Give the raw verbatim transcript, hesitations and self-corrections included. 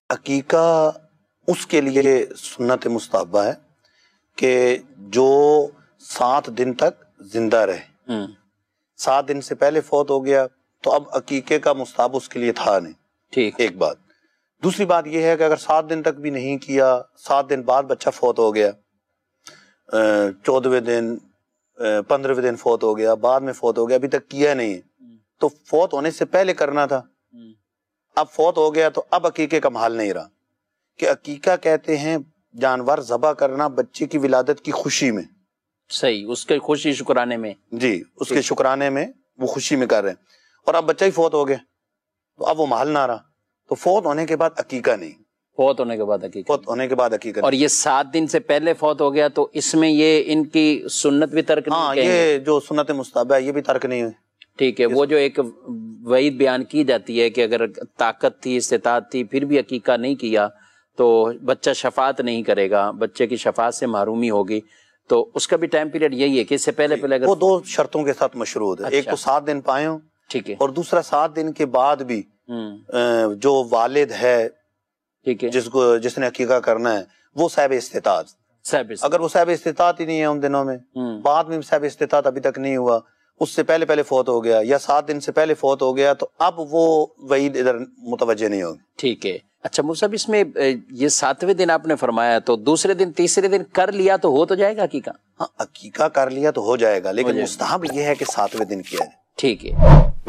عقیقہ اس کے لیے سنت مستحبہ ہے کہ جو سات دن تک زندہ رہے. سات دن سے پہلے فوت ہو گیا تو اب عقیقے کا مستحب اس کے لیے تھا نہیں. ٹھیک. ایک بات. دوسری بات یہ ہے کہ اگر سات دن تک بھی نہیں کیا، سات دن بعد بچہ فوت ہو گیا، چودہویں دن پندرہویں دن فوت ہو گیا، بعد میں فوت ہو گیا، ابھی تک کیا نہیں، تو فوت ہونے سے پہلے کرنا تھا. اب فوت ہو گیا تو اب عقیقے کا محل نہیں رہا. کہ عقیقہ کہتے ہیں جانور ذبح کرنا بچے کی ولادت کی خوشی میں. صحیح، اس کے خوشی شکرانے میں. جی، اس کے شکرانے میں، وہ خوشی میں کر رہے ہیں. اور اب بچہ ہی فوت ہو گیا تو اب وہ محل نہ رہا، تو فوت ہونے کے بعد عقیقہ نہیں. فوت ہونے کے بعد عقیقہ فوت ہونے کے بعد عقیقہ. اور یہ سات دن سے پہلے فوت ہو گیا تو اس میں یہ ان کی سنت بھی ترک نہیں. ہاں، یہ جو سنت مستحبہ ہے یہ بھی ترک نہیں ہوئی. ٹھیک ہے. وہ جو ایک وعید بیان کی جاتی ہے کہ اگر طاقت تھی، استطاعت تھی، پھر بھی عقیقہ نہیں کیا تو بچہ شفاعت نہیں کرے گا، بچے کی شفاعت سے محرومی ہوگی. تو اس کا بھی ٹائم پیریڈ یہی ہے کہ اس سے پہلے پہلے اگر وہ دو شرطوں کے ساتھ مشروط ہے. ایک تو سات دن پائے ہوں، ٹھیک ہے، اور دوسرا سات دن کے بعد بھی جو والد ہے، ٹھیک ہے، جس کو جس نے عقیقہ کرنا ہے وہ صاحب استطاعت. صاحب اگر وہ صاحب استطاعت ہی نہیں ہے ان دنوں میں، بعد میں صاحب استطاعت ابھی تک نہیں ہوا، اس سے پہلے پہلے فوت ہو گیا یا سات دن سے پہلے فوت ہو گیا، تو اب وہ وعید ادھر متوجہ نہیں ہوگی. ٹھیک ہے. اچھا مفتی صاحب، اس میں یہ ساتویں دن آپ نے فرمایا تو دوسرے دن تیسرے دن کر لیا تو ہو تو جائے گا عقیقہ؟ ہاں، عقیقہ کر لیا تو ہو جائے گا، لیکن مستحب یہ ہے کہ ساتویں دن کیا جائے. ٹھیک ہے.